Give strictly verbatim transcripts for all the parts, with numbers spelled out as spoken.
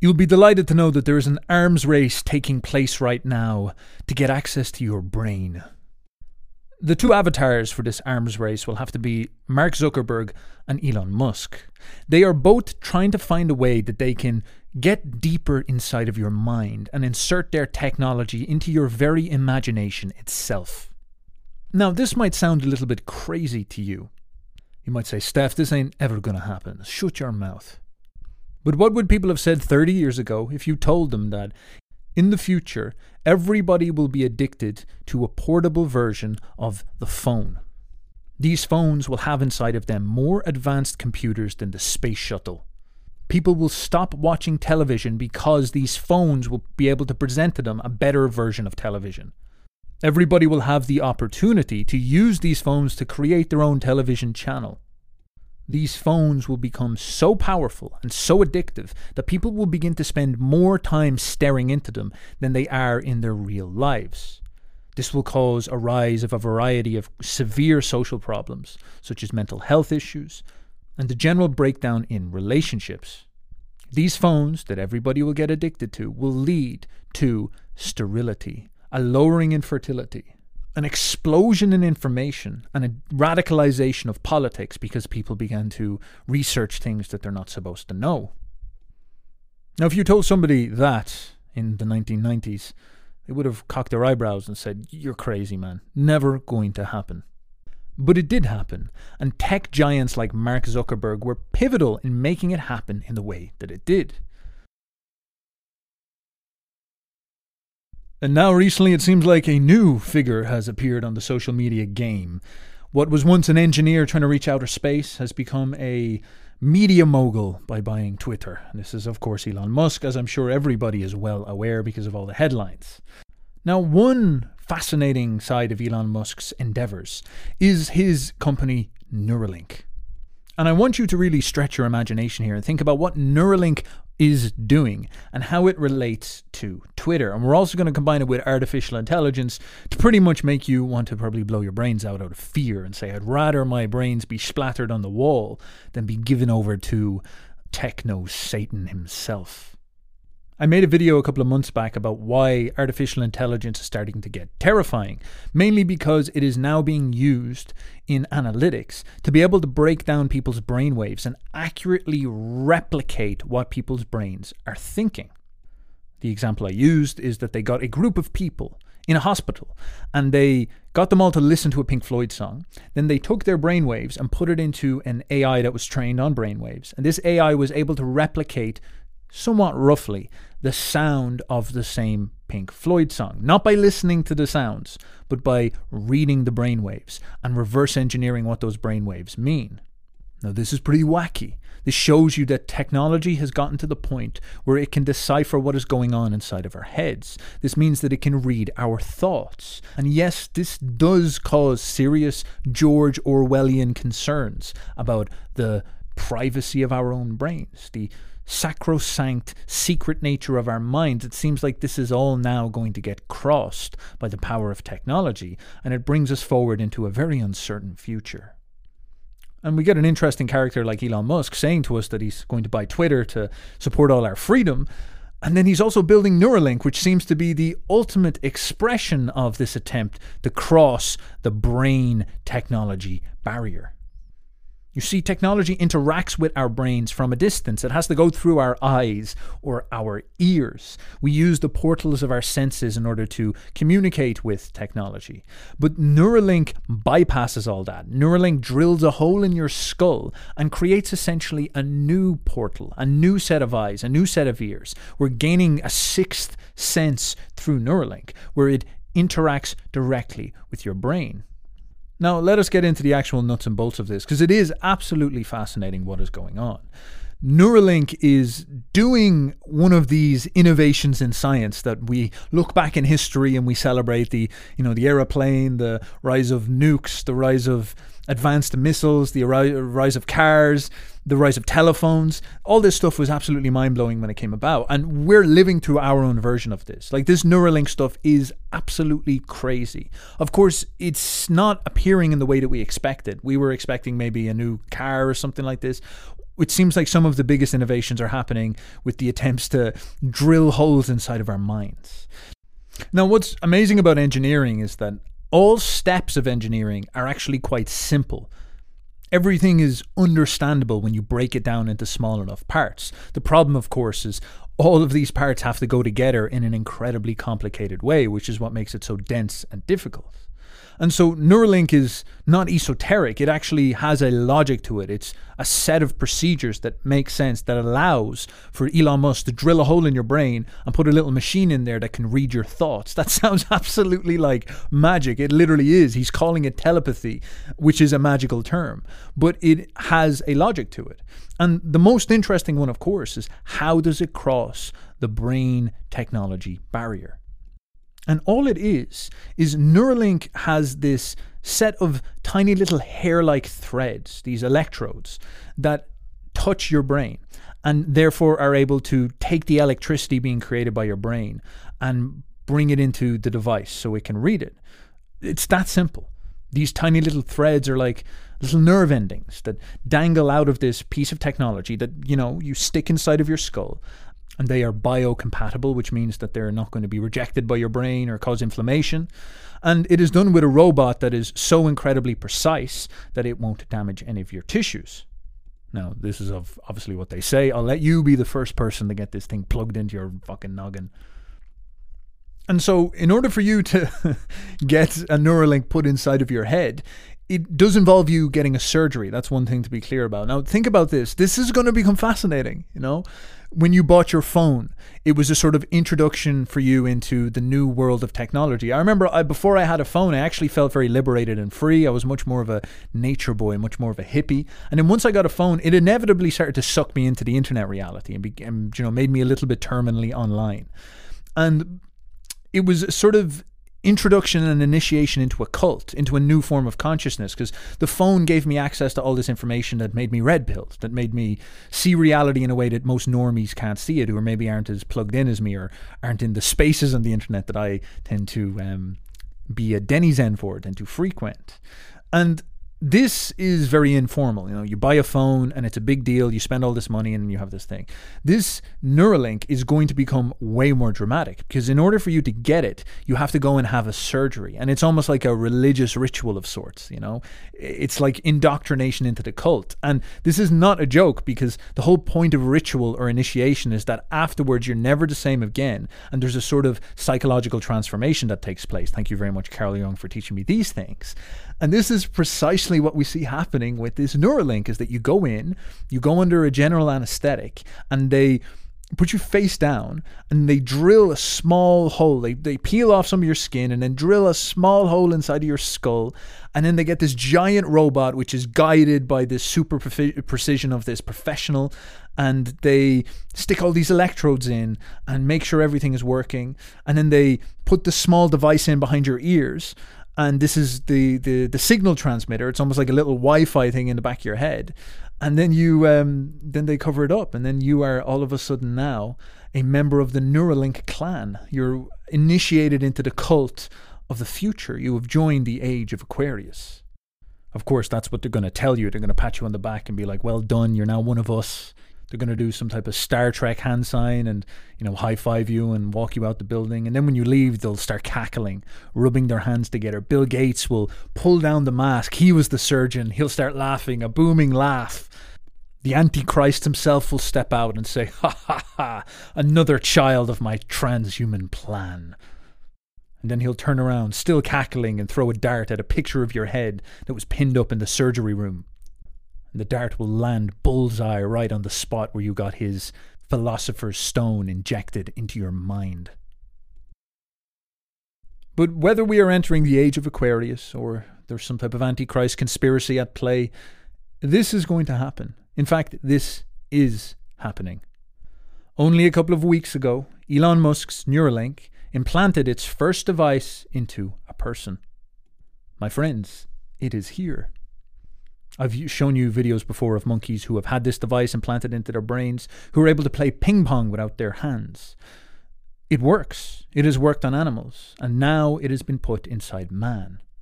You'll be delighted to know that there is an arms race taking place right now to get access to your brain. The two avatars for this arms race will have to be Mark Zuckerberg and Elon Musk. They are both trying to find a way that they can get deeper inside of your mind and insert their technology into your very imagination itself. Now, this might sound a little bit crazy to you. You might say, Steph, this ain't ever going to happen. Shut your mouth. But what would people have said thirty years ago if you told them that in the future, everybody will be addicted to a portable version of the phone? These phones will have inside of them more advanced computers than the space shuttle. People will stop watching television because these phones will be able to present to them a better version of television. Everybody will have the opportunity to use these phones to create their own television channel. These phones will become so powerful and so addictive that people will begin to spend more time staring into them than they are in their real lives. This will cause a rise of a variety of severe social problems, such as mental health issues, and the general breakdown in relationships. These phones that everybody will get addicted to will lead to sterility, a lowering in fertility, an explosion in information, and a radicalization of politics because people began to research things that they're not supposed to know. Now, if you told somebody that in the nineteen nineties, they would have cocked their eyebrows and said, "You're crazy, man. Never going to happen." But it did happen, and tech giants like Mark Zuckerberg were pivotal in making it happen in the way that it did. And now recently it seems like a new figure has appeared on the social media game. What was once an engineer trying to reach outer space has become a media mogul by buying Twitter. And this is of course Elon Musk, as I'm sure everybody is well aware because of all the headlines. Now, one fascinating side of Elon Musk's endeavors is his company Neuralink. And I want you to really stretch your imagination here and think about what Neuralink is doing and how it relates to Twitter. And we're also going to combine it with artificial intelligence to pretty much make you want to probably blow your brains out out of fear and say, I'd rather my brains be splattered on the wall than be given over to techno Satan himself. I made a video a couple of months back about why artificial intelligence is starting to get terrifying, mainly because it is now being used in analytics to be able to break down people's brainwaves and accurately replicate what people's brains are thinking. The example I used is that they got a group of people in a hospital and they got them all to listen to a Pink Floyd song. Then they took their brainwaves and put it into an A I that was trained on brainwaves. And this A I was able to replicate somewhat roughly the sound of the same Pink Floyd song, not by listening to the sounds, but by reading the brainwaves and reverse engineering what those brainwaves mean. Now, this is pretty wacky. This shows you that technology has gotten to the point where it can decipher what is going on inside of our heads. This means that it can read our thoughts. And yes, this does cause serious George Orwellian concerns about the privacy of our own brains, the sacrosanct secret nature of our minds. It seems like this is all now going to get crossed by the power of technology, and it brings us forward into a very uncertain future. And we get an interesting character like Elon Musk saying to us that he's going to buy Twitter to support all our freedom, and then he's also building Neuralink, which seems to be the ultimate expression of this attempt to cross the brain technology barrier. You see, technology interacts with our brains from a distance. It has to go through our eyes or our ears. We use the portals of our senses in order to communicate with technology. But Neuralink bypasses all that. Neuralink drills a hole in your skull and creates essentially a new portal, a new set of eyes, a new set of ears. We're gaining a sixth sense through Neuralink, where it interacts directly with your brain. Now, let us get into the actual nuts and bolts of this, because it is absolutely fascinating what is going on. Neuralink is doing one of these innovations in science that we look back in history and we celebrate the, you know, the aeroplane, the rise of nukes, the rise of advanced missiles, the rise of cars, the rise of telephones. All this stuff was absolutely mind-blowing when it came about. And we're living through our own version of this. Like, this Neuralink stuff is absolutely crazy. Of course, it's not appearing in the way that we expected. We were expecting maybe a new car or something like this. it seems like some of the biggest innovations are happening with the attempts to drill holes inside of our minds. Now, what's amazing about engineering is that all steps of engineering are actually quite simple. Everything is understandable when you break it down into small enough parts. The problem, of course, is all of these parts have to go together in an incredibly complicated way, which is what makes it so dense and difficult. And so Neuralink is not esoteric. It actually has a logic to it. It's a set of procedures that make sense, that allows for Elon Musk to drill a hole in your brain and put a little machine in there that can read your thoughts. That sounds absolutely like magic. It literally is. He's calling it telepathy, which is a magical term. But it has a logic to it. And the most interesting one, of course, is how does it cross the brain technology barrier? And all it is, is Neuralink has this set of tiny little hair-like threads, these electrodes, that touch your brain and therefore are able to take the electricity being created by your brain and bring it into the device so it can read it. It's that simple. These tiny little threads are like little nerve endings that dangle out of this piece of technology that, you know, you stick inside of your skull. And they are biocompatible, which means that they're not going to be rejected by your brain or cause inflammation. And it is done with a robot that is so incredibly precise that it won't damage any of your tissues. Now, this is obviously what they say. I'll let you be the first person to get this thing plugged into your fucking noggin. And so, in order for you to get a Neuralink put inside of your head, it does involve you getting a surgery. That's one thing to be clear about. Now, think about this. This is going to become fascinating, you know? When you bought your phone, it was a sort of introduction for you into the new world of technology. I remember I, before I had a phone, I actually felt very liberated and free. I was much more of a nature boy, much more of a hippie. And then once I got a phone, it inevitably started to suck me into the internet reality and, be, and you know, made me a little bit terminally online. And it was a sort of introduction and initiation into a cult, into a new form of consciousness, because the phone gave me access to all this information that made me red pilled, that made me see reality in a way that most normies can't see it, or maybe aren't as plugged in as me, or aren't in the spaces on the internet that I tend to um, be a denizen for, tend to frequent. And this is very informal. You know, you buy a phone and it's a big deal. You spend all this money and you have this thing. This Neuralink is going to become way more dramatic because in order for you to get it, you have to go and have a surgery. And it's almost like a religious ritual of sorts, you know. It's like indoctrination into the cult. And this is not a joke because the whole point of ritual or initiation is that afterwards you're never the same again. And there's a sort of psychological transformation that takes place. Thank you very much, Carl Jung, for teaching me these things. And this is precisely what we see happening with this Neuralink, is that you go in, you go under a general anesthetic, and they put you face down, and they drill a small hole. They they peel off some of your skin and then drill a small hole inside of your skull, and then they get this giant robot which is guided by this super precision of this professional, and they stick all these electrodes in and make sure everything is working, and then they put the small device in behind your ears. And this is the, the, the signal transmitter. It's almost like a little Wi-Fi thing in the back of your head. And then you um, then they cover it up. And then you are all of a sudden now a member of the Neuralink clan. You're initiated into the cult of the future. You have joined the age of Aquarius. Of course, that's what they're going to tell you. They're going to pat you on the back and be like, well done, you're now one of us. They're going to do some type of Star Trek hand sign and, you know, high five you and walk you out the building. And then when you leave, they'll start cackling, rubbing their hands together. Bill Gates will pull down the mask. He was the surgeon. He'll start laughing, a booming laugh. The Antichrist himself will step out and say, ha ha ha, another child of my transhuman plan. And then he'll turn around, still cackling, and throw a dart at a picture of your head that was pinned up in the surgery room. And the dart will land bullseye right on the spot where you got his philosopher's stone injected into your mind. But whether we are entering the age of Aquarius or there's some type of Antichrist conspiracy at play, this is going to happen. In fact, this is happening. Only a couple of weeks ago, Elon Musk's Neuralink implanted its first device into a person. My friends, it is here. I've shown you videos before of monkeys who have had this device implanted into their brains, who are able to play ping pong without their hands. It works. It has worked on animals, and now it has been put inside man.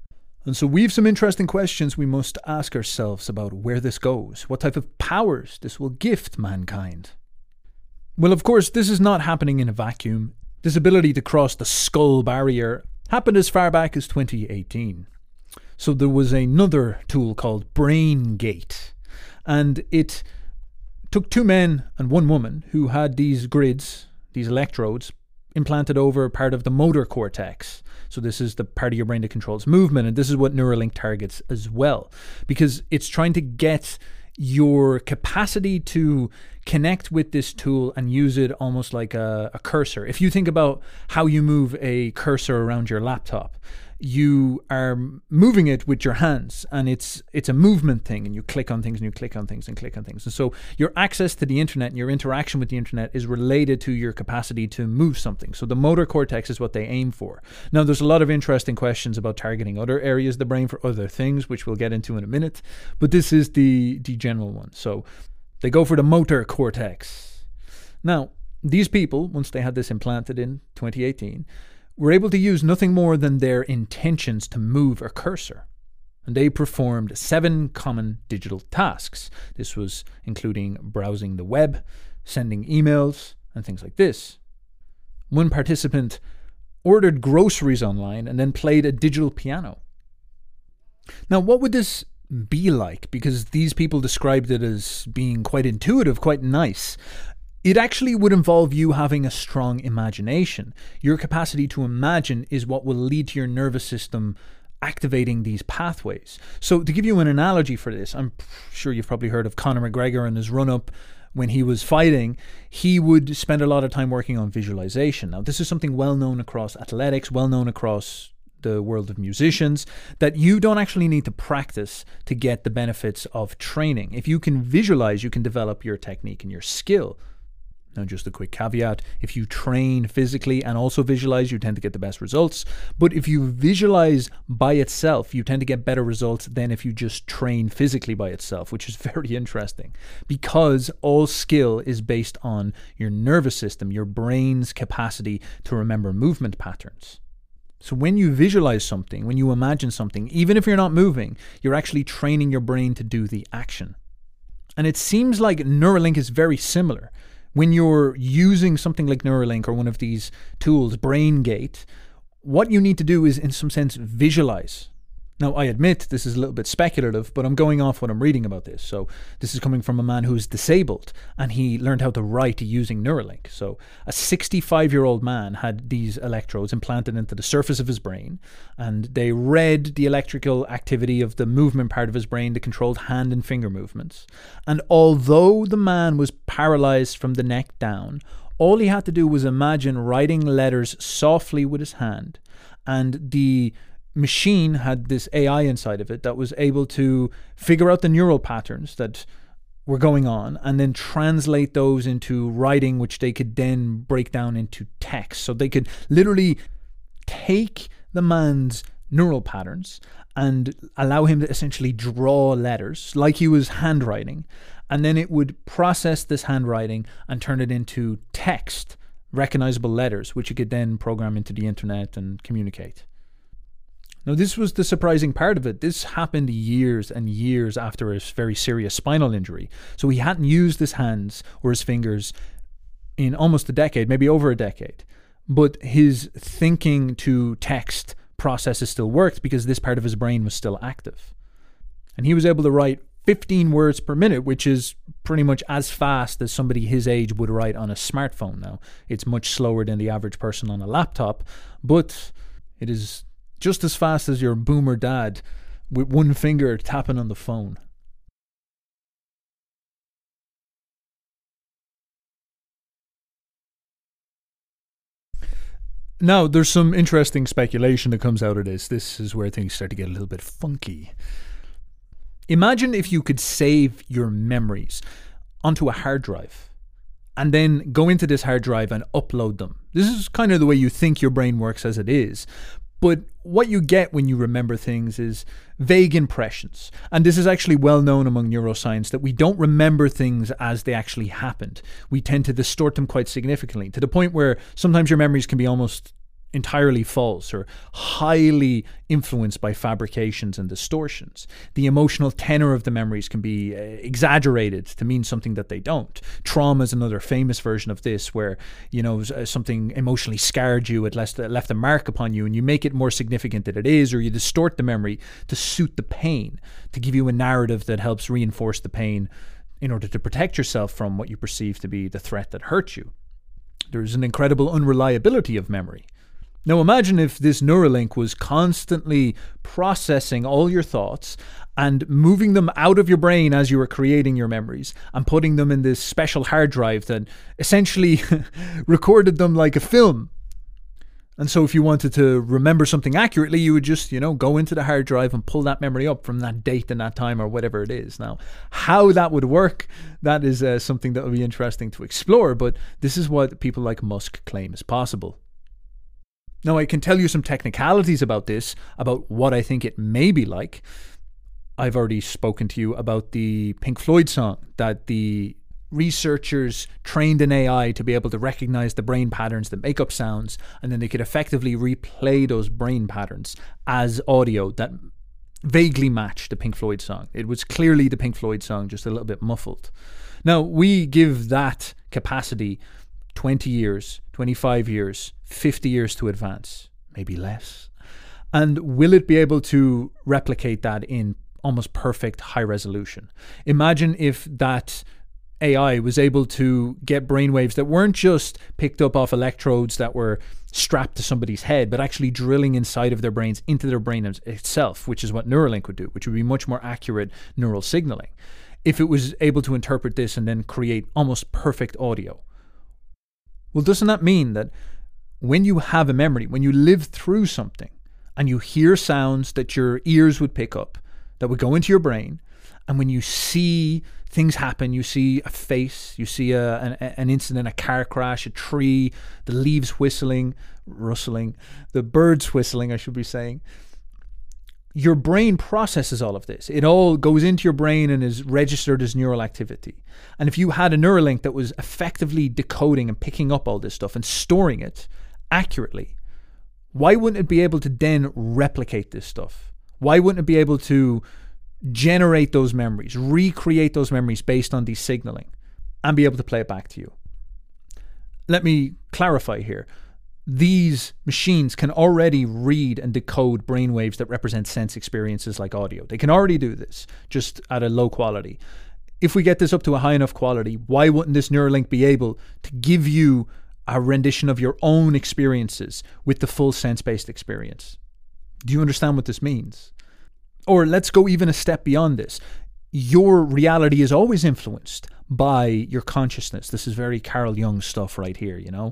And so we have some interesting questions we must ask ourselves about where this goes, what type of powers this will gift mankind. Well, of course, this is not happening in a vacuum. This ability to cross the skull barrier happened as far back as twenty eighteen. So there was another tool called BrainGate, and it took two men and one woman who had these grids, these electrodes, implanted over part of the motor cortex. So this is the part of your brain that controls movement, and this is what Neuralink targets as well, because it's trying to get your capacity to connect with this tool and use it almost like a, a cursor. If you think about how you move a cursor around your laptop, you are moving it with your hands, and it's it's a movement thing, and you click on things and you click on things and click on things. And so your access to the internet and your interaction with the internet is related to your capacity to move something. So the motor cortex is what they aim for. Now, there's a lot of interesting questions about targeting other areas of the brain for other things, which we'll get into in a minute, but this is the, the general one. So they go for the motor cortex. Now, these people, once they had this implanted in twenty eighteen, were able to use nothing more than their intentions to move a cursor. And they performed seven common digital tasks. This was including browsing the web, sending emails, and things like this. One participant ordered groceries online and then played a digital piano. Now, what would this be like? Because these people described it as being quite intuitive, quite nice. It actually would involve you having a strong imagination. Your capacity to imagine is what will lead to your nervous system activating these pathways. So to give you an analogy for this, I'm sure you've probably heard of Conor McGregor and his run-up when he was fighting. He would spend a lot of time working on visualization. Now, this is something well known across athletics, well known across the world of musicians, that you don't actually need to practice to get the benefits of training. If you can visualize, you can develop your technique and your skill. Now, just a quick caveat, if you train physically and also visualize, you tend to get the best results. But if you visualize by itself, you tend to get better results than if you just train physically by itself, which is very interesting, because all skill is based on your nervous system, your brain's capacity to remember movement patterns. So when you visualize something, when you imagine something, even if you're not moving, you're actually training your brain to do the action. And it seems like Neuralink is very similar. When you're using something like Neuralink or one of these tools, BrainGate, what you need to do is, in some sense, visualize. Now, I admit this is a little bit speculative, but I'm going off what I'm reading about this. So this is coming from a man who is disabled, and he learned how to write using Neuralink. So a sixty-five-year-old man had these electrodes implanted into the surface of his brain, and they read the electrical activity of the movement part of his brain that controlled hand and finger movements. And although the man was paralyzed from the neck down, all he had to do was imagine writing letters softly with his hand, and the machine had this A I inside of it that was able to figure out the neural patterns that were going on and then translate those into writing, which they could then break down into text. So they could literally take the man's neural patterns and allow him to essentially draw letters like he was handwriting, and then it would process this handwriting and turn it into text, recognizable letters, which you could then program into the internet and communicate. Now, this was the surprising part of it. This happened years and years after a very serious spinal injury. So he hadn't used his hands or his fingers in almost a decade, maybe over a decade. But his thinking to text processes still worked because this part of his brain was still active. And he was able to write fifteen words per minute, which is pretty much as fast as somebody his age would write on a smartphone now. It's much slower than the average person on a laptop, but it is just as fast as your boomer dad with one finger tapping on the phone. Now, there's some interesting speculation that comes out of this. This is where things start to get a little bit funky. Imagine if you could save your memories onto a hard drive and then go into this hard drive and upload them. This is kind of the way you think your brain works as it is. But what you get when you remember things is vague impressions. And this is actually well known among neuroscience, that we don't remember things as they actually happened. We tend to distort them quite significantly, to the point where sometimes your memories can be almost entirely false or highly influenced by fabrications and distortions. The emotional tenor of the memories can be uh, exaggerated to mean something that they don't. Trauma is another famous version of this, where, you know, something emotionally scarred you, it left, left a mark upon you, and you make it more significant than it is, or you distort the memory to suit the pain, to give you a narrative that helps reinforce the pain in order to protect yourself from what you perceive to be the threat that hurt you. There's an incredible unreliability of memory. Now imagine if this Neuralink was constantly processing all your thoughts and moving them out of your brain as you were creating your memories and putting them in this special hard drive that essentially recorded them like a film. And so if you wanted to remember something accurately, you would just, you know, go into the hard drive and pull that memory up from that date and that time or whatever it is. Now, how that would work, that is uh, something that would be interesting to explore, but this is what people like Musk claim is possible. Now, I can tell you some technicalities about this, about what I think it may be like. I've already spoken to you about the Pink Floyd song that the researchers trained an A I to be able to recognize the brain patterns that make up sounds, and then they could effectively replay those brain patterns as audio that vaguely matched the Pink Floyd song. It was clearly the Pink Floyd song, just a little bit muffled. Now, we give that capacity twenty years, twenty-five years, fifty years to advance, maybe less. And will it be able to replicate that in almost perfect high resolution? Imagine if that A I was able to get brainwaves that weren't just picked up off electrodes that were strapped to somebody's head, but actually drilling inside of their brains into their brain itself, which is what Neuralink would do, which would be much more accurate neural signaling. If it was able to interpret this and then create almost perfect audio. Well, doesn't that mean that when you have a memory, when you live through something and you hear sounds that your ears would pick up, that would go into your brain, and when you see things happen, you see a face, you see a, an, an incident, a car crash, a tree, the leaves whistling, rustling, the birds whistling, I should be saying, your brain processes all of this. It all goes into your brain and is registered as neural activity. And if you had a Neuralink that was effectively decoding and picking up all this stuff and storing it accurately, why wouldn't it be able to then replicate this stuff? Why wouldn't it be able to generate those memories, recreate those memories based on these signaling, and be able to play it back to you? Let me clarify here. These machines can already read and decode brainwaves that represent sense experiences like audio. They can already do this, just at a low quality. If we get this up to a high enough quality, why wouldn't this Neuralink be able to give you a rendition of your own experiences with the full sense-based experience? Do you understand what this means? Or let's go even a step beyond this. Your reality is always influenced by your consciousness. This is very Carl Jung stuff right here, you know.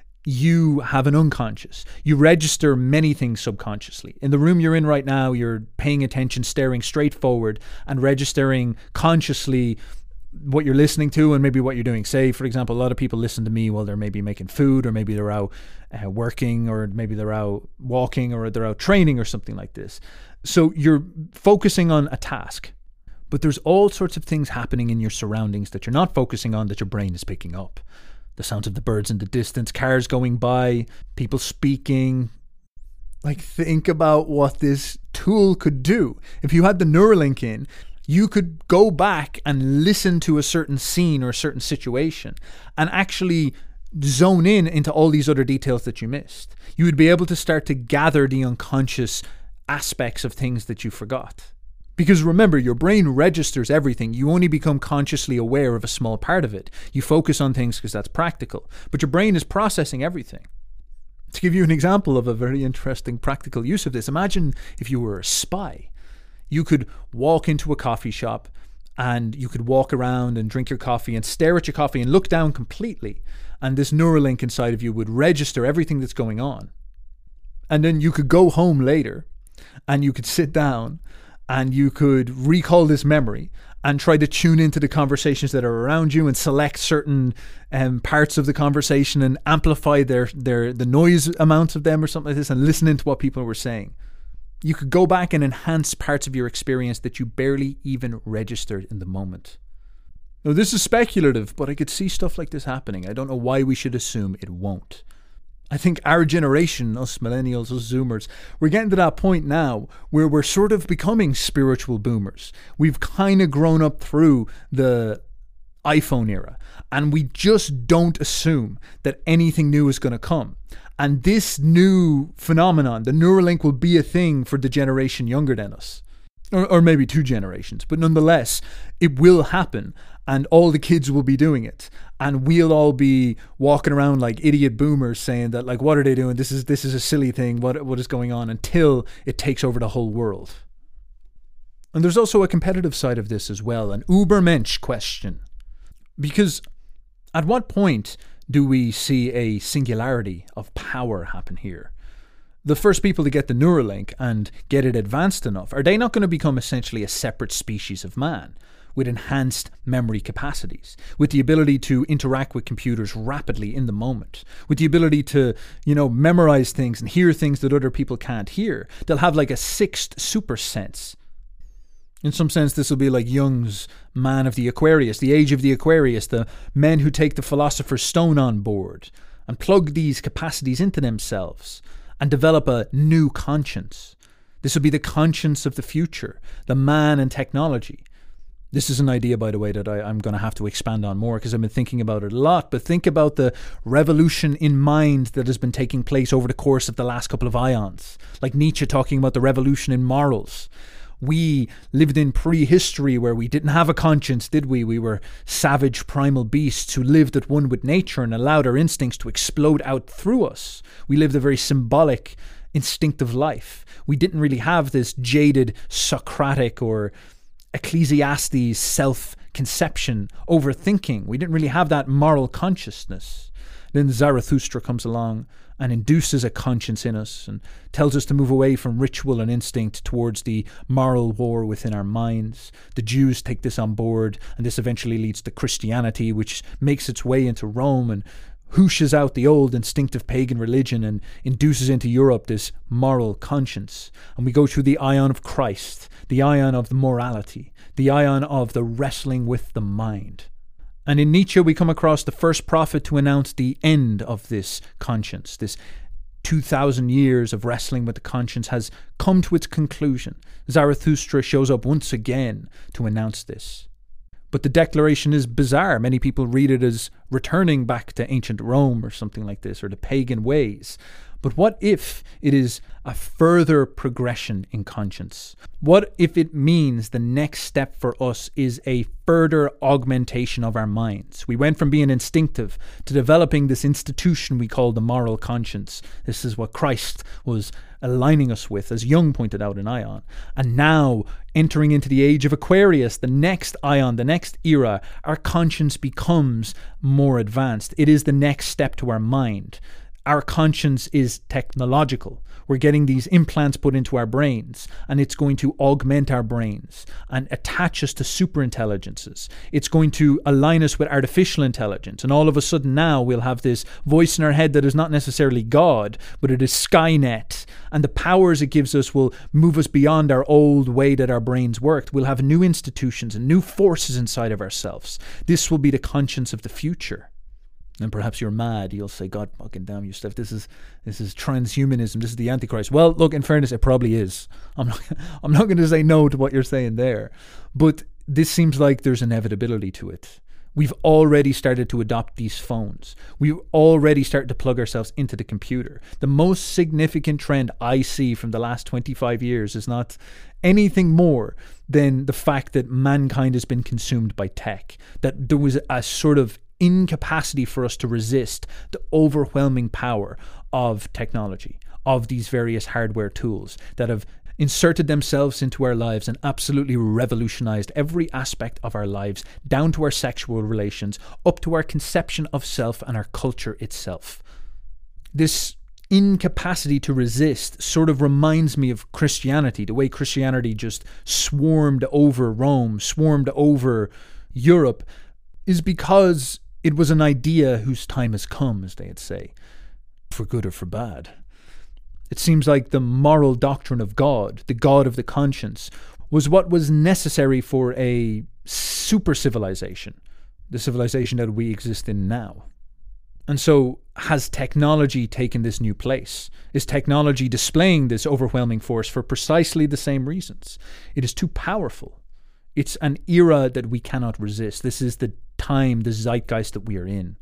You have an unconscious. You register many things subconsciously. In the room you're in right now, you're paying attention, staring straight forward and registering consciously what you're listening to and maybe what you're doing. Say, for example, a lot of people listen to me while they're maybe making food, or maybe they're out uh, working, or maybe they're out walking, or they're out training or something like this. So you're focusing on a task, but there's all sorts of things happening in your surroundings that you're not focusing on that your brain is picking up. The sounds of the birds in the distance, cars going by, people speaking. Like, think about what this tool could do. If you had the Neuralink in, you could go back and listen to a certain scene or a certain situation and actually zone in into all these other details that you missed. You would be able to start to gather the unconscious aspects of things that you forgot. Because remember, your brain registers everything. You only become consciously aware of a small part of it. You focus on things because that's practical. But your brain is processing everything. To give you an example of a very interesting practical use of this, imagine if you were a spy. You could walk into a coffee shop and you could walk around and drink your coffee and stare at your coffee and look down completely. And this Neuralink inside of you would register everything that's going on. And then you could go home later and you could sit down and you could recall this memory and try to tune into the conversations that are around you and select certain um, parts of the conversation and amplify their, their the noise amount of them or something like this, and listen into what people were saying. You could go back and enhance parts of your experience that you barely even registered in the moment. Now, this is speculative, but I could see stuff like this happening. I don't know why we should assume it won't. I think our generation, us millennials, us zoomers, we're getting to that point now where we're sort of becoming spiritual boomers. We've kind of grown up through the iPhone era, and we just don't assume that anything new is going to come. And this new phenomenon, the Neuralink, will be a thing for the generation younger than us. Or, or maybe two generations. But nonetheless, it will happen. And all the kids will be doing it. And we'll all be walking around like idiot boomers saying that, like, what are they doing? This is this is a silly thing. What What is going on? Until it takes over the whole world. And there's also a competitive side of this as well. An Ubermensch question. Because at what point do we see a singularity of power happen here? The first people to get the Neuralink and get it advanced enough, are they not going to become essentially a separate species of man with enhanced memory capacities, with the ability to interact with computers rapidly in the moment, with the ability to, you know, memorize things and hear things that other people can't hear? They'll have like a sixth super sense. In some sense, this will be like Jung's Man of the Aquarius, the Age of the Aquarius, the men who take the Philosopher's Stone on board and plug these capacities into themselves and develop a new conscience. This will be the conscience of the future, the man and technology. This is an idea, by the way, that I, I'm going to have to expand on more because I've been thinking about it a lot. But think about the revolution in mind that has been taking place over the course of the last couple of ions. Like Nietzsche talking about the revolution in morals. We lived in prehistory where we didn't have a conscience, did we? We were savage primal beasts who lived at one with nature and allowed our instincts to explode out through us. We lived a very symbolic, instinctive life. We didn't really have this jaded Socratic or Ecclesiastes self-conception, overthinking. We didn't really have that moral consciousness. Then Zarathustra comes along and induces a conscience in us and tells us to move away from ritual and instinct towards the moral war within our minds. The Jews take this on board, and this eventually leads to Christianity, which makes its way into Rome and whooshes out the old instinctive pagan religion and induces into Europe this moral conscience. And we go through the ion of Christ, the ion of the morality, the ion of the wrestling with the mind. And in Nietzsche, we come across the first prophet to announce the end of this conscience. This two thousand years of wrestling with the conscience has come to its conclusion. Zarathustra shows up once again to announce this. But the declaration is bizarre. Many people read it as returning back to ancient Rome or something like this, or the pagan ways. But what if it is a further progression in conscience? What if it means the next step for us is a further augmentation of our minds? We went from being instinctive to developing this institution we call the moral conscience. This is what Christ was aligning us with, as Jung pointed out in Ion. And now, entering into the age of Aquarius, the next Ion, the next era, our conscience becomes more advanced. It is the next step to our mind. Our conscience is technological. We're getting these implants put into our brains, and it's going to augment our brains and attach us to superintelligences. It's going to align us with artificial intelligence, and all of a sudden now we'll have this voice in our head that is not necessarily God, but it is Skynet, and the powers it gives us will move us beyond our old way that our brains worked. We'll have new institutions and new forces inside of ourselves. This will be the conscience of the future. And perhaps you're mad. You'll say, God fucking damn you, Steph. This is this is transhumanism. This is the Antichrist. Well, look, in fairness, it probably is. I'm not, I'm not going to say no to what you're saying there. But this seems like there's inevitability to it. We've already started to adopt these phones. We've already started to plug ourselves into the computer. The most significant trend I see from the last twenty-five years is not anything more than the fact that mankind has been consumed by tech. That there was a sort of incapacity for us to resist the overwhelming power of technology, of these various hardware tools that have inserted themselves into our lives and absolutely revolutionized every aspect of our lives, down to our sexual relations, up to our conception of self and our culture itself. This incapacity to resist sort of reminds me of Christianity, the way Christianity just swarmed over Rome, swarmed over Europe, is because it was an idea whose time has come, as they'd say, for good or for bad. It seems like the moral doctrine of God, the God of the conscience, was what was necessary for a super civilization, the civilization that we exist in now. And so, has technology taken this new place? Is technology displaying this overwhelming force for precisely the same reasons? It is too powerful. It's an era that we cannot resist. This is the time, the zeitgeist that we are in.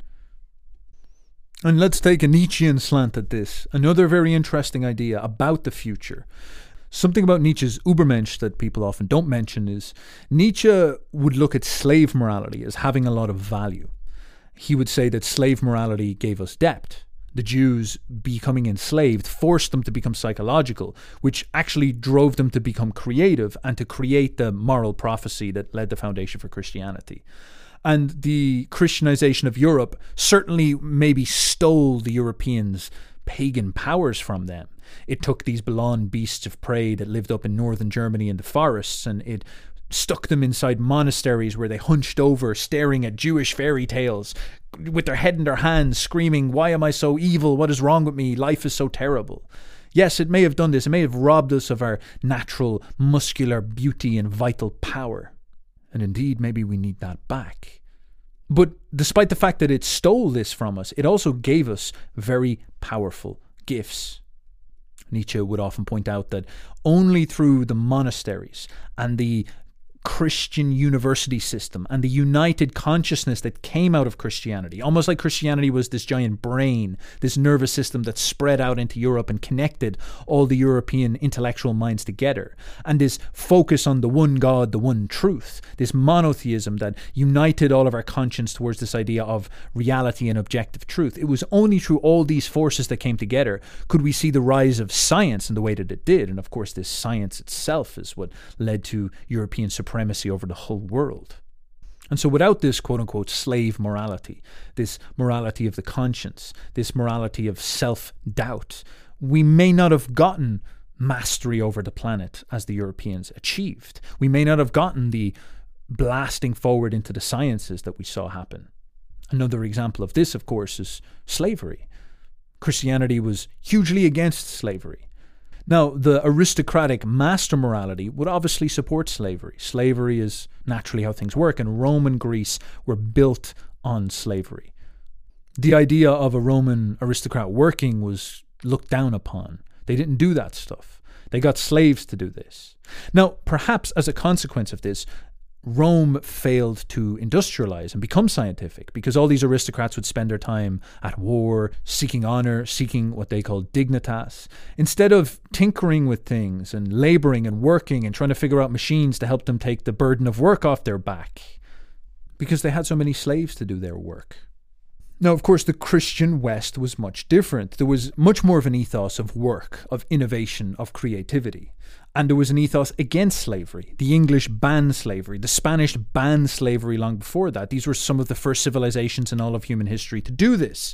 And let's take a Nietzschean slant at this. Another very interesting idea about the future. Something about Nietzsche's Übermensch that people often don't mention is Nietzsche would look at slave morality as having a lot of value. He would say that slave morality gave us depth. The Jews becoming enslaved forced them to become psychological, which actually drove them to become creative and to create the moral prophecy that led the foundation for Christianity. And the Christianization of Europe certainly maybe stole the Europeans' pagan powers from them. It took these blonde beasts of prey that lived up in northern Germany in the forests, and it stuck them inside monasteries where they hunched over, staring at Jewish fairy tales, with their head in their hands, screaming, "Why am I so evil? What is wrong with me? Life is so terrible." Yes, it may have done this. It may have robbed us of our natural, muscular beauty and vital power. And indeed, maybe we need that back. But despite the fact that it stole this from us, it also gave us very powerful gifts. Nietzsche would often point out that only through the monasteries and the Christian university system and the united consciousness that came out of Christianity, almost like Christianity was this giant brain, this nervous system that spread out into Europe and connected all the European intellectual minds together, and this focus on the one God, the one truth, this monotheism that united all of our conscience towards this idea of reality and objective truth. It was only through all these forces that came together could we see the rise of science in the way that it did. And of course, this science itself is what led to European supremacy supremacy over the whole world. And so without this quote-unquote slave morality, this morality of the conscience, this morality of self-doubt, we may not have gotten mastery over the planet as the Europeans achieved. We may not have gotten the blasting forward into the sciences that we saw happen. Another example of this, of course, is slavery. Christianity was hugely against slavery. Now, the aristocratic master morality would obviously support slavery. Slavery is naturally how things work, and Rome and Greece were built on slavery. The idea of a Roman aristocrat working was looked down upon. They didn't do that stuff. They got slaves to do this. Now, perhaps as a consequence of this, Rome failed to industrialize and become scientific because all these aristocrats would spend their time at war, seeking honor, seeking what they called dignitas, instead of tinkering with things and laboring and working and trying to figure out machines to help them take the burden of work off their back, because they had so many slaves to do their work. Now, of course, the Christian West was much different. There was much more of an ethos of work, of innovation, of creativity. And there was an ethos against slavery. The English banned slavery. The Spanish banned slavery long before that. These were some of the first civilizations in all of human history to do this.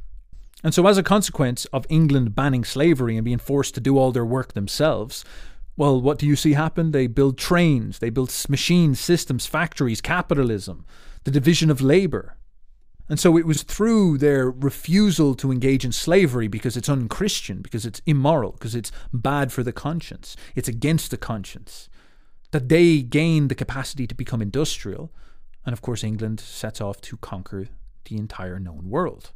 And so as a consequence of England banning slavery and being forced to do all their work themselves, well, what do you see happen? They build trains, they build machines, systems, factories, capitalism, the division of labor. And so it was through their refusal to engage in slavery because it's unchristian, because it's immoral, because it's bad for the conscience, it's against the conscience, that they gained the capacity to become industrial. And of course, England sets off to conquer the entire known world.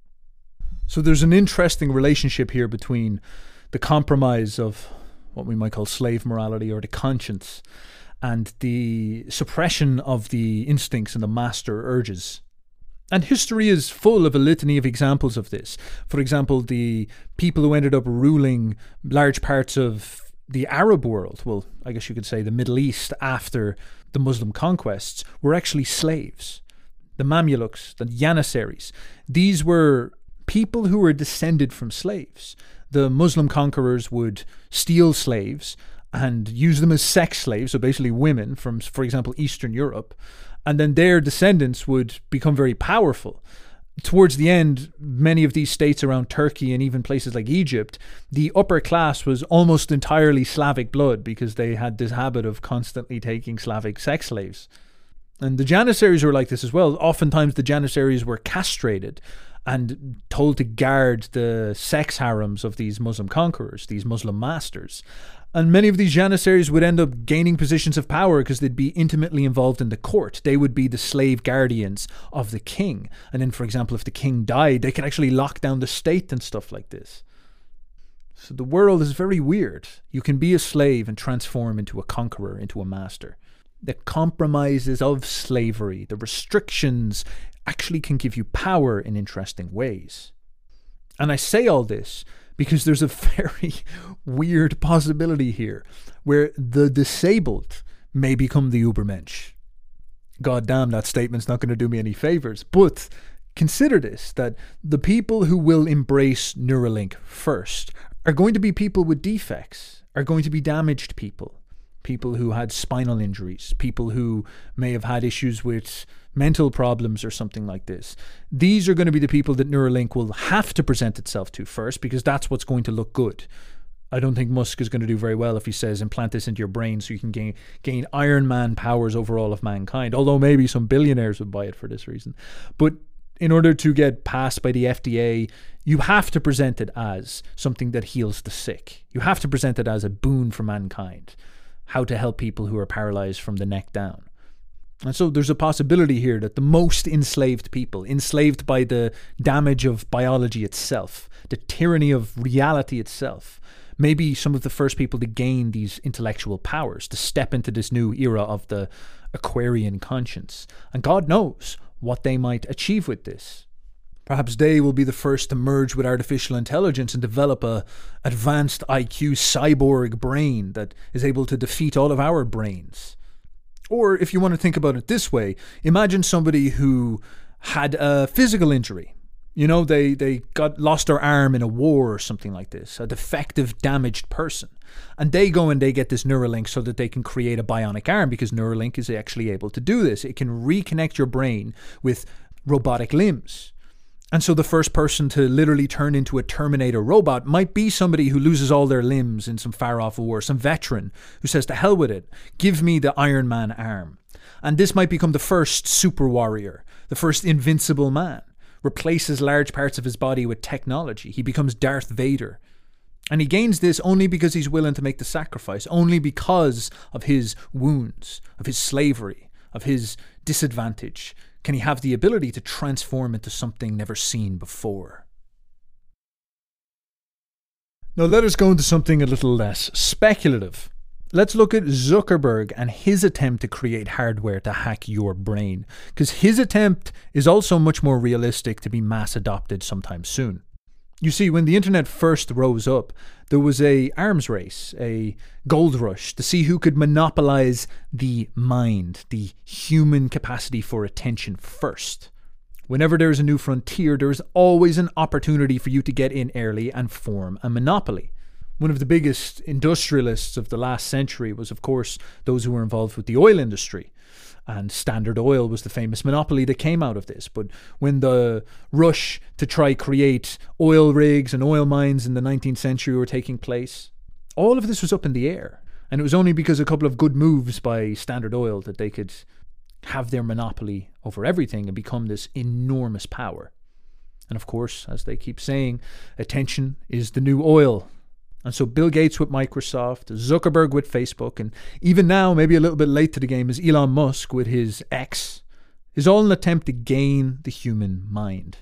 So there's an interesting relationship here between the compromise of what we might call slave morality or the conscience and the suppression of the instincts and the master urges. And history is full of a litany of examples of this. For example, the people who ended up ruling large parts of the Arab world, well, I guess you could say the Middle East after the Muslim conquests, were actually slaves. The Mamluks, the Janissaries, these were people who were descended from slaves. The Muslim conquerors would steal slaves and use them as sex slaves, so basically women from, for example, Eastern Europe, and then their descendants would become very powerful. Towards the end, many of these states around Turkey and even places like Egypt, the upper class was almost entirely Slavic blood because they had this habit of constantly taking Slavic sex slaves. And the Janissaries were like this as well. Oftentimes the Janissaries were castrated and told to guard the sex harems of these Muslim conquerors, these Muslim masters. And many of these janissaries would end up gaining positions of power because they'd be intimately involved in the court. They would be the slave guardians of the king. And then, for example, if the king died, they could actually lock down the state and stuff like this. So the world is very weird. You can be a slave and transform into a conqueror, into a master. The compromises of slavery, the restrictions, actually can give you power in interesting ways. And I say all this because there's a very weird possibility here where the disabled may become the Übermensch. God damn, that statement's not going to do me any favors. But consider this, that the people who will embrace Neuralink first are going to be people with defects, are going to be damaged people, people who had spinal injuries, people who may have had issues with mental problems or something like this. These are going to be the people that Neuralink will have to present itself to first, because that's what's going to look good. I don't think Musk is going to do very well if he says implant this into your brain so you can gain gain Iron Man powers over all of mankind, although maybe some billionaires would buy it for this reason. But in order to get passed by the F D A, you have to present it as something that heals the sick. You have to present it as a boon for mankind, how to help people who are paralyzed from the neck down. And so there's a possibility here that the most enslaved people, enslaved by the damage of biology itself, the tyranny of reality itself, may be some of the first people to gain these intellectual powers, to step into this new era of the Aquarian conscience. And God knows what they might achieve with this. Perhaps they will be the first to merge with artificial intelligence and develop a advanced I Q cyborg brain that is able to defeat all of our brains. Or if you want to think about it this way, imagine somebody who had a physical injury. You know, they, they got lost their arm in a war or something like this, a defective, damaged person. And they go and they get this Neuralink so that they can create a bionic arm, because Neuralink is actually able to do this. It can reconnect your brain with robotic limbs. And so the first person to literally turn into a Terminator robot might be somebody who loses all their limbs in some far-off war, some veteran who says, to hell with it, give me the Iron Man arm. And this might become the first super warrior, the first invincible man, replaces large parts of his body with technology. He becomes Darth Vader. And he gains this only because he's willing to make the sacrifice, only because of his wounds, of his slavery, of his disadvantage. Can he have the ability to transform into something never seen before? Now let us go into something a little less speculative. Let's look at Zuckerberg and his attempt to create hardware to hack your brain, because his attempt is also much more realistic to be mass adopted sometime soon. You see, when the internet first rose up, there was a arms race, a gold rush to see who could monopolize the mind, the human capacity for attention first. Whenever there's a new frontier, there's always an opportunity for you to get in early and form a monopoly. One of the biggest industrialists of the last century was, of course, those who were involved with the oil industry. And Standard Oil was the famous monopoly that came out of this. But when the rush to try create oil rigs and oil mines in the nineteenth century were taking place, all of this was up in the air. And it was only because a couple of good moves by Standard Oil that they could have their monopoly over everything and become this enormous power. And of course, as they keep saying, attention is the new oil. And so Bill Gates with Microsoft, Zuckerberg with Facebook, and even now, maybe a little bit late to the game, is Elon Musk with his X, is all an attempt to gain the human mind.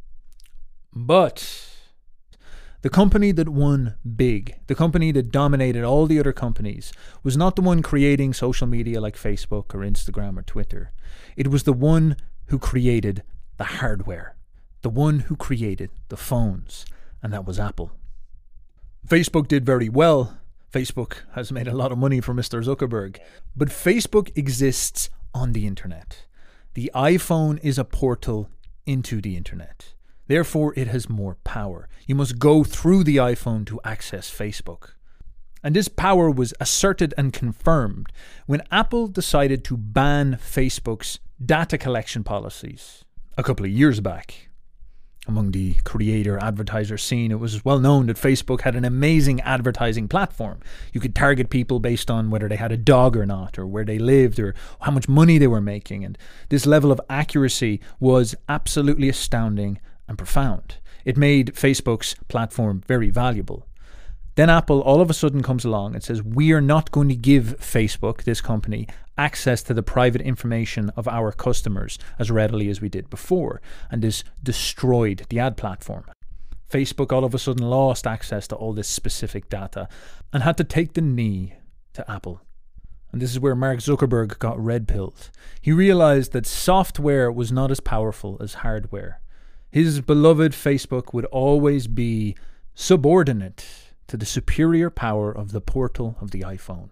But the company that won big, the company that dominated all the other companies, was not the one creating social media like Facebook or Instagram or Twitter. It was the one who created the hardware, the one who created the phones, and that was Apple. Facebook did very well. Facebook has made a lot of money for Mister Zuckerberg. But Facebook exists on the internet. The iPhone is a portal into the internet. Therefore, it has more power. You must go through the iPhone to access Facebook. And this power was asserted and confirmed when Apple decided to ban Facebook's data collection policies a couple of years back. Among the creator advertiser scene, it was well known that Facebook had an amazing advertising platform. You could target people based on whether they had a dog or not, or where they lived, or how much money they were making. And this level of accuracy was absolutely astounding and profound. It made Facebook's platform very valuable. Then Apple all of a sudden comes along and says, we are not going to give Facebook, this company, access to the private information of our customers as readily as we did before. And this destroyed the ad platform. Facebook all of a sudden lost access to all this specific data and had to take the knee to Apple. And this is where Mark Zuckerberg got red-pilled. He realized that software was not as powerful as hardware. His beloved Facebook would always be subordinate to the superior power of the portal of the iPhone.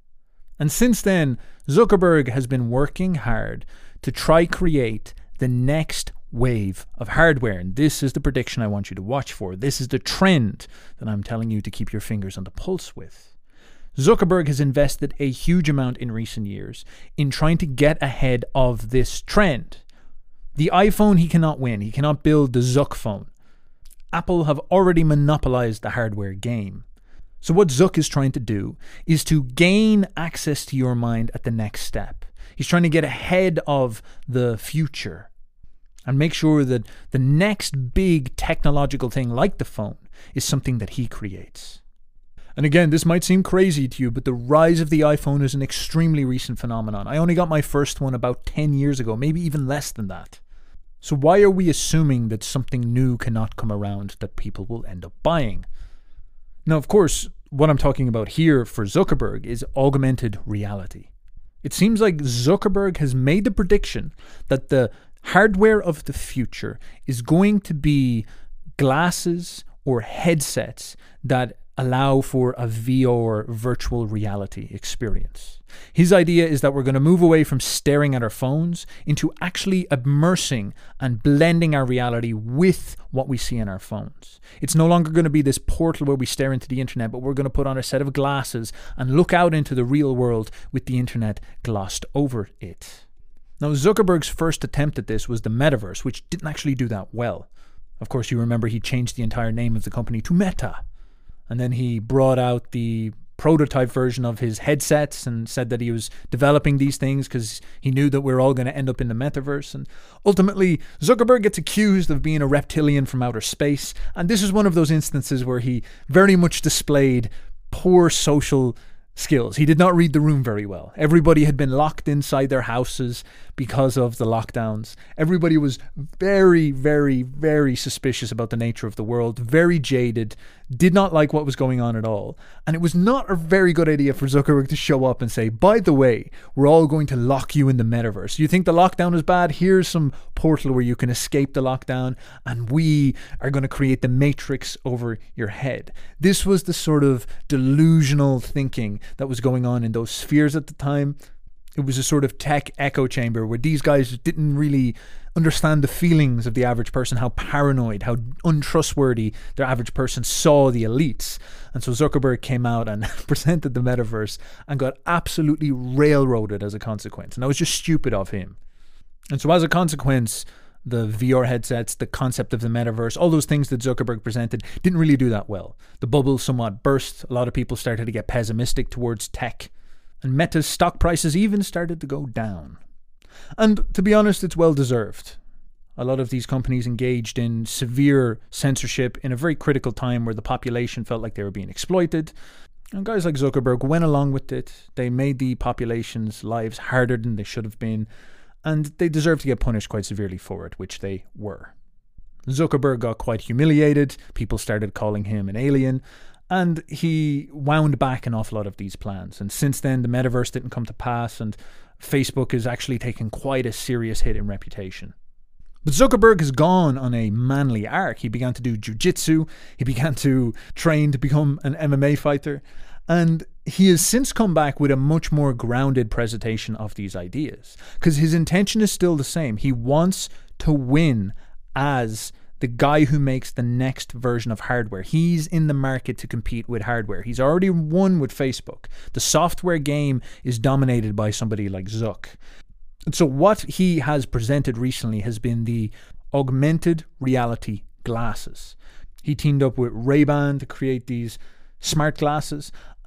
And since then, Zuckerberg has been working hard to try create the next wave of hardware. And this is the prediction I want you to watch for. This is the trend that I'm telling you to keep your fingers on the pulse with. Zuckerberg has invested a huge amount in recent years in trying to get ahead of this trend. The iPhone he cannot win. He cannot build the Zuck phone. Apple have already monopolized the hardware game. So what Zuck is trying to do is to gain access to your mind at the next step. He's trying to get ahead of the future and make sure that the next big technological thing like the phone is something that he creates. And again, this might seem crazy to you, but the rise of the iPhone is an extremely recent phenomenon. I only got my first one about ten years ago, maybe even less than that. So why are we assuming that something new cannot come around that people will end up buying? Now, of course, what I'm talking about here for Zuckerberg is augmented reality. It seems like Zuckerberg has made the prediction that the hardware of the future is going to be glasses or headsets that allow for a V R virtual reality experience. His idea is that we're going to move away from staring at our phones into actually immersing and blending our reality with what we see in our phones. It's no longer going to be this portal where we stare into the internet, but we're going to put on a set of glasses and look out into the real world with the internet glossed over it. Now, Zuckerberg's first attempt at this was the metaverse, which didn't actually do that well. Of course, you remember he changed the entire name of the company to Meta. And then he brought out the prototype version of his headsets and said that he was developing these things because he knew that we're all going to end up in the metaverse. And ultimately, Zuckerberg gets accused of being a reptilian from outer space. And this is one of those instances where he very much displayed poor social skills. He did not read the room very well. Everybody had been locked inside their houses because of the lockdowns. Everybody was very, very, very suspicious about the nature of the world, very jaded, did not like what was going on at all. And it was not a very good idea for Zuckerberg to show up and say, by the way, we're all going to lock you in the metaverse. You think the lockdown is bad? Here's some portal where you can escape the lockdown, and we are going to create the matrix over your head. This was the sort of delusional thinking that was going on in those spheres at the time. It was a sort of tech echo chamber where these guys didn't really understand the feelings of the average person, how paranoid, how untrustworthy the average person saw the elites. And so Zuckerberg came out and presented the metaverse and got absolutely railroaded as a consequence. And that was just stupid of him. And so as a consequence, the V R headsets, the concept of the metaverse, all those things that Zuckerberg presented didn't really do that well. The bubble somewhat burst. A lot of people started to get pessimistic towards tech. And Meta's stock prices even started to go down. And to be honest, it's well deserved. A lot of these companies engaged in severe censorship in a very critical time where the population felt like they were being exploited. And guys like Zuckerberg went along with it. They made the population's lives harder than they should have been. And they deserve to get punished quite severely for it, which they were. Zuckerberg got quite humiliated. People started calling him an alien. And he wound back an awful lot of these plans. And since then, the metaverse didn't come to pass, and Facebook has actually taken quite a serious hit in reputation. But Zuckerberg has gone on a manly arc. He began to do jiu-jitsu. He began to train to become an M M A fighter. And he has since come back with a much more grounded presentation of these ideas. Because his intention is still the same. He wants to win as the guy who makes the next version of hardware. He's in the market to compete with hardware. He's already won with Facebook. The software game is dominated by somebody like Zuck. And so what he has presented recently has been the augmented reality glasses. He teamed up with Ray-Ban to create these smart glasses,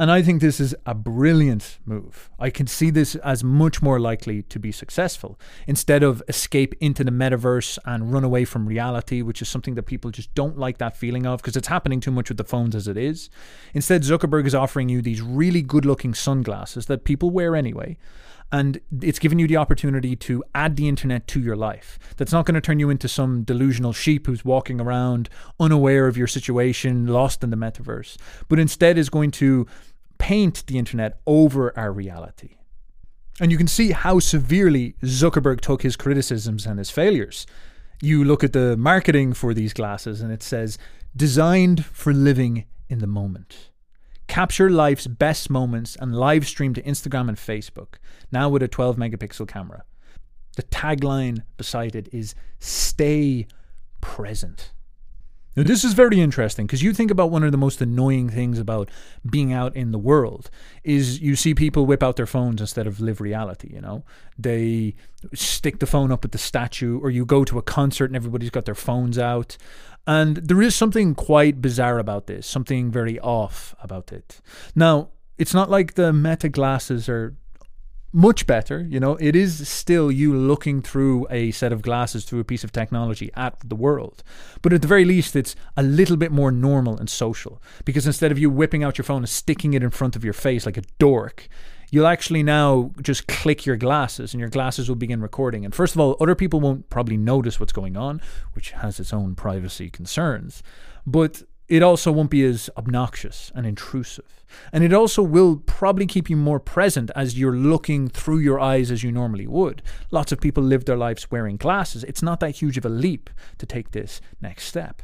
And I think this is a brilliant move. I can see this as much more likely to be successful. Instead of escape into the metaverse and run away from reality, which is something that people just don't like that feeling of because it's happening too much with the phones as it is. Instead, Zuckerberg is offering you these really good looking sunglasses that people wear anyway. And it's giving you the opportunity to add the internet to your life. That's not going to turn you into some delusional sheep who's walking around unaware of your situation, lost in the metaverse, but instead is going to paint the internet over our reality. And you can see how severely Zuckerberg took his criticisms and his failures. You look at the marketing for these glasses and it says, designed for living in the moment. Capture life's best moments and live stream to Instagram and Facebook, now with a twelve megapixel camera. The tagline beside it is stay present. Now, this is very interesting because you think about one of the most annoying things about being out in the world is you see people whip out their phones instead of live reality, you know. They stick the phone up at the statue, or you go to a concert and everybody's got their phones out. And there is something quite bizarre about this, something very off about it. Now, it's not like the Meta glasses are much better, you know. It is still you looking through a set of glasses through a piece of technology at the world. But at the very least, it's a little bit more normal and social. Because instead of you whipping out your phone and sticking it in front of your face like a dork, you'll actually now just click your glasses and your glasses will begin recording. And first of all, other people won't probably notice what's going on, which has its own privacy concerns. But it also won't be as obnoxious and intrusive. And it also will probably keep you more present as you're looking through your eyes as you normally would. Lots of people live their lives wearing glasses. It's not that huge of a leap to take this next step.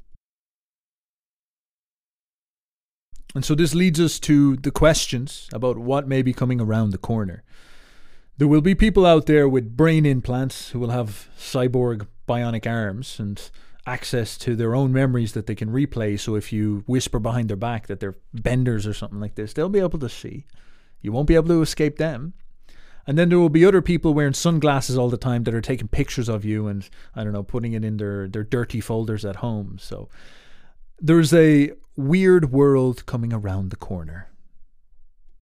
And so this leads us to the questions about what may be coming around the corner. There will be people out there with brain implants who will have cyborg bionic arms and access to their own memories that they can replay. So if you whisper behind their back that they're benders or something like this, they'll be able to see. You won't be able to escape them. And then there will be other people wearing sunglasses all the time that are taking pictures of you and, I don't know, putting it in their, their dirty folders at home. So there's a weird world coming around the corner.